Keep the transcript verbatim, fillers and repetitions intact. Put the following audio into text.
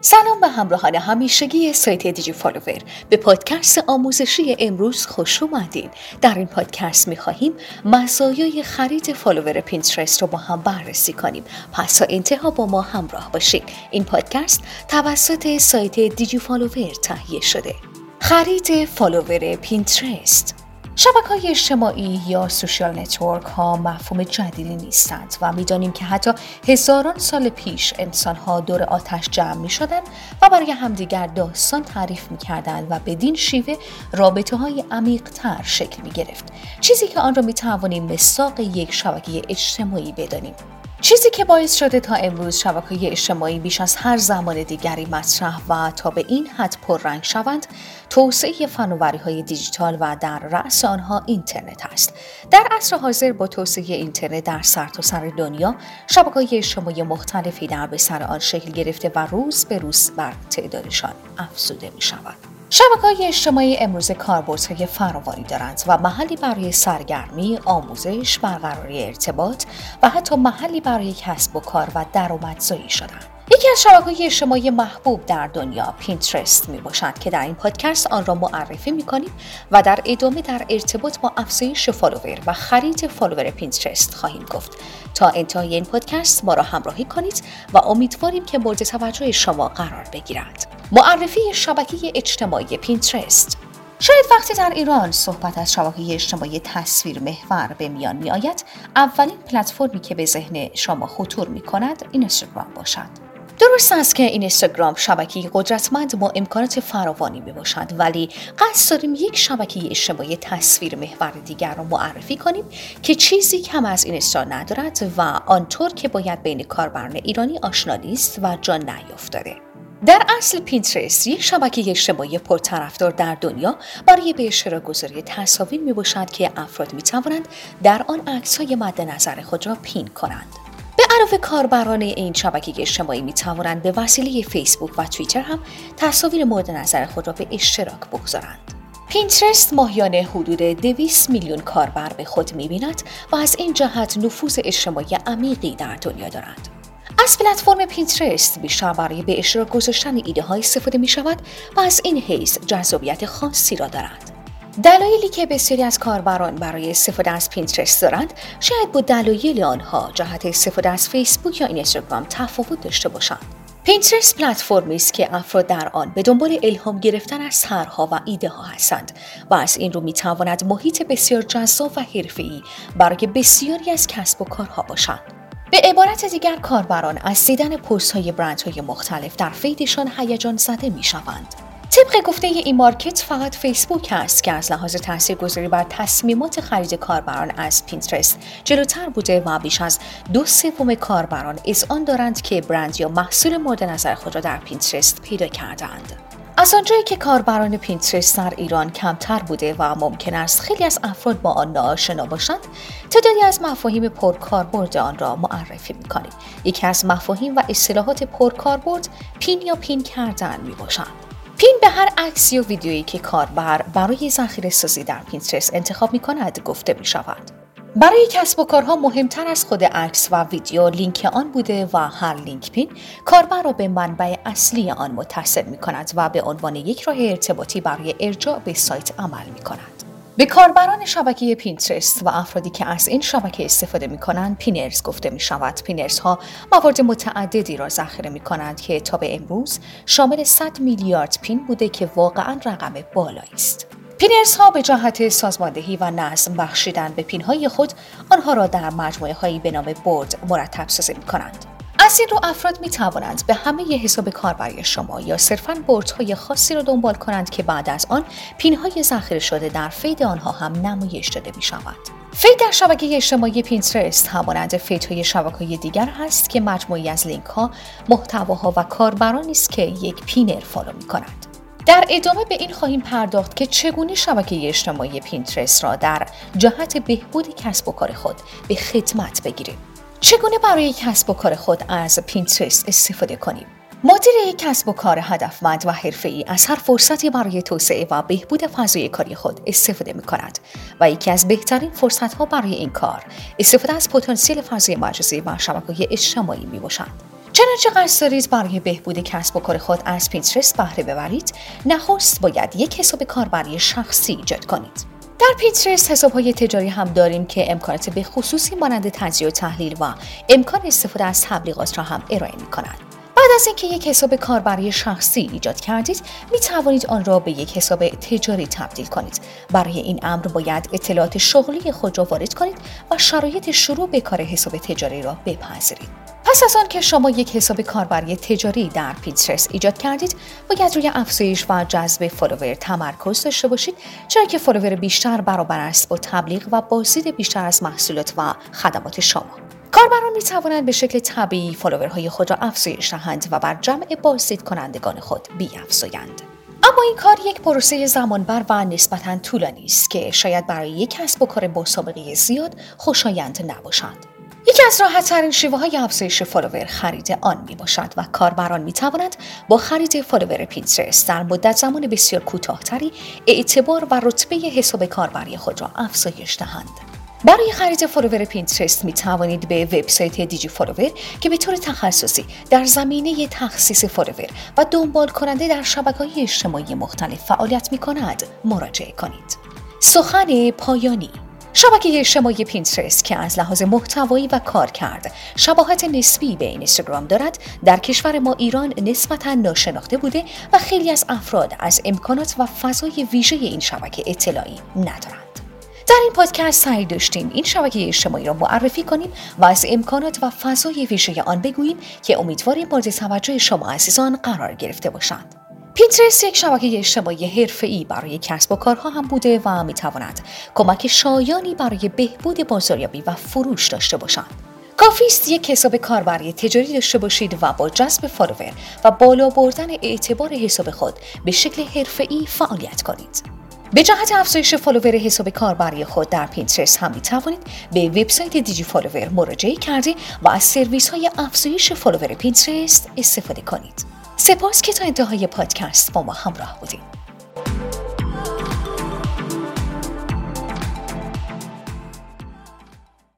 سلام به همراهان همیشگی سایت دیجی فالوور. به پادکست آموزشی امروز خوش اومدین. در این پادکست می‌خواهیم مزایای خرید فالوور پینترست رو با هم بررسی کنیم. پس تا انتها با ما همراه باشید. این پادکست توسط سایت دیجی فالوور تهیه شده. خرید فالوور پینترست. شبکه‌های اجتماعی یا سوشیال نتورک ها مفهوم جدیدی نیستند و می‌دانیم که حتی هزاران سال پیش انسان‌ها دور آتش جمع می‌شدند و برای همدیگر داستان تعریف می‌کردند و بدین شیوه رابطه‌های عمیق‌تر شکل می‌گرفت. چیزی که آن را می‌توانیم مصداق یک شبکه اجتماعی بدانیم. چیزی که باعث شده تا امروز شبکه‌های اجتماعی بیش از هر زمان دیگری مطرح و تا به این حد پررنگ شوند، توسعه فناوری‌های دیجیتال و در رأس آنها اینترنت است. در عصر حاضر با توسعه اینترنت در سرتاسر دنیا، شبکه‌های اجتماعی مختلفی در به سر آن شکل گرفته و روز به روز بر تعدادشان افزوده می‌شود. شبکه‌های اجتماعی امروز کاربردهای فراوانی دارند و محلی برای سرگرمی، آموزش، برقراری ارتباط و حتی محلی برای کسب و کار و درآمدزایی شدند. یکی از شبکه‌های اجتماعی محبوب در دنیا پینترست میباشد که در این پادکست آن را معرفی میکنیم و در ادامه در ارتباط با افزایش فالوور و خرید فالوور پینترست خواهیم گفت. تا انتهای این پادکست ما را همراهی کنید و امیدواریم که مورد توجه شما قرار بگیرد. معرفی شبکه اجتماعی پینترست. شاید وقتی در ایران صحبت از شبکه اجتماعی تصویر محور به میان می آید، اولین پلتفرمی که به ذهن شما خطور می کند اینستاگرام باشد. درست است که اینستاگرام شبکه‌ای قدرتمند با امکانات فراوانی می باشد، ولی قصد داریم یک شبکه اجتماعی تصویر محور دیگر را معرفی کنیم که چیزی کم از اینستا ندارد و آنطور که باید بین کاربران ایرانی آشنا نیست و جا نیافتاده. در اصل پینترست یک شبکه اجتماعی پرطرفدار در دنیا برای به اشتراک گذاری تصاویر می باشد که افراد می توانند در آن عکس‌های مد نظر خود را پین کنند. به علاوه کاربران این شبکه اجتماعی می توانند به وسیله فیسبوک و توییتر هم تصاویر مورد نظر خود را به اشتراک بگذارند. پینترست ماهیانه حدود دویست میلیون کاربر به خود می بیند و از این جهت نفوذ اجتماعی عمیقی در دنیا دارد. از پلتفرم پینترست بیشتر برای به اشتراک گذاشتن ایده های استفاده می شود و از این حیث جذابیت خاصی را دارد. دلایلی که بسیاری از کاربران برای استفاده از پینترست دارند شاید با دلایل آنها جهت استفاده از فیسبوک یا اینستاگرام تفاوت داشته باشند. پینترست پلتفرمی است که افراد در آن به دنبال الهام گرفتن از طرح‌ها و ایده ها هستند و از این رو می تواند محیط بسیار جذاب و حرفه‌ای برای بسیاری از کسب و کارها باشد. به عبارت دیگر کاربران از دیدن پست‌های برندهای مختلف در فیدشان هیجان زده می‌شوند. طبق گفته این مارکت فقط فیسبوک است که از لحاظ تاثیرگذاری بر تصمیمات خرید کاربران از پینترست جلوتر بوده و بیش از دو سوم کاربران اذعان دارند که برند یا محصول مورد نظر خود را در پینترست پیدا کردند. از آنجایی که کاربران پینترست در ایران کمتر بوده و ممکن است خیلی از افراد با آن ناآشنا باشند، تعدادی از مفاهیم پرکاربرد آن را معرفی می‌کنیم. یکی از مفاهیم و اصطلاحات پرکاربرد پین یا پین کردن میباشد. پین به هر عکس یا ویدیویی که کاربر برای ذخیره سازی در پینترست انتخاب می‌کند گفته می‌شود. برای کسب و کارها مهمتر از خود عکس و ویدیو لینک آن بوده و هر لینک پین کاربر را به منبع اصلی آن متصل می‌کند و به عنوان یک راه ارتباطی برای ارجاع به سایت عمل می‌کند. به کاربران شبکه پینترست و افرادی که از این شبکه استفاده می‌کنند پینرز گفته می‌شود. پینرز ها موارد متعددی را ذخیره می‌کنند که تا به امروز شامل صد میلیارد پین بوده که واقعاً رقم بالایی است. پینرز ها به جهت سازماندهی و نظم بخشیدن به پین های خود آنها را در مجموعه هایی به نام برد مرتب سازی می‌کنند. از این رو افراد می توانند به همه ی حساب کاربری شما یا صرفاً بردهای خاصی را دنبال کنند که بعد از آن پین های ذخیره شده در فید آنها هم نمایش داده می شود. فید در شبکه اجتماعی پینترست همانند فیدهای شبکه‌های دیگر هست که مجموعی از لینک ها، محتواها و کاربرانی است که یک پینر فالو می کنند. در ادامه به این خواهیم پرداخت که چگونه شبکه اجتماعی پینترست را در جهت بهبود کسب و کار خود به خدمت بگیریم. چگونه برای کسب و کار خود از پینترست استفاده کنیم؟ مدیر یک کسب و کار هدفمند و حرفه‌ای از هر فرصتی برای توسعه و بهبود فضای کاری خود استفاده می‌کند و یکی از بهترین فرصت‌ها برای این کار استفاده از پتانسیل فضای مجازی و شبکه‌های اجتماعی می‌باشد. چنین چنانچه قصد دارید برای بهبود کسب و کار خود از پینترست بهره ببرید، نخست باید یک حساب کاربری شخصی ایجاد کنید. در پینترست حساب‌های تجاری هم داریم که امکانات به خصوصی مانند تجزیه و تحلیل و امکان استفاده از تبلیغات را هم ارائه می‌کنند. بعد از اینکه یک حساب کاربری شخصی ایجاد کردید، می توانید آن را به یک حساب تجاری تبدیل کنید. برای این امر باید اطلاعات شغلی خود را وارد کنید و شرایط شروع به کار حساب تجاری را بپذیرید. پس از آن که شما یک حساب کاربری تجاری در پینترست ایجاد کردید، باید روی افزایش و جذب فالوور تمرکز داشته باشید، چرا که فالوور بیشتر برابر است با تبلیغ و بازدید بیشتر از محصولات و خدمات شما. کاربران می توانند به شکل طبیعی فالوورهای خود را افزایش دهند و بر جمع بازدید کنندگان خود بیفزایند. اما این کار یک پروسه زمانبر و نسبتاً طولانی است که شاید برای یک کسب و کار با سابقه زیاد خوشایند نباشد. یکی از راحت‌ترین شیوه‌های افزایش فالوور خرید آن میباشد و کاربران می‌توانند با خرید فالوور پینترست در مدت زمان بسیار کوتاه‌تری اعتبار و رتبه حساب کاربری خود را افزایش دهند. برای خرید فالوور پینترست می توانید به وبسایت دیجی فالوور که به طور تخصصی در زمینه تخصیص فالوور و دنبال کننده در شبکه‌های اجتماعی مختلف فعالیت می کند مراجعه کنید. سخن پایانی: شبکه اجتماعی پینترست که از لحاظ محتوایی و کارکرد شباهت نسبی به اینستاگرام دارد، در کشور ما ایران نسبتاً ناشناخته بوده و خیلی از افراد از امکانات و فضای ویژه این شبکه اطلاعی ندارند. در این پادکست سعی داشتیم این شبکه اجتماعی را معرفی کنیم و از امکانات و فضای ویژه آن بگوییم که امیدواریم مورد توجه شما عزیزان قرار گرفته باشند. پینترست یک شبکه اجتماعی حرفه‌ای برای کسب و کارها هم بوده و می‌تواند کمک شایانی برای بهبود بازاریابی و فروش داشته باشد. کافی است یک حساب کاربری تجاری داشته باشید و با جذب فالوور و بالا بردن اعتبار حساب خود به شکل حرفه‌ای فعالیت کنید. به جهت افزایش فالوور حساب کاربری خود در پینترست هم می توانید به وبسایت دیجی فالوور مراجعه کرده و از سرویس های افزایش فالوور پینترست استفاده کنید. سپاس که تا انتهای پادکست با ما همراه بودید.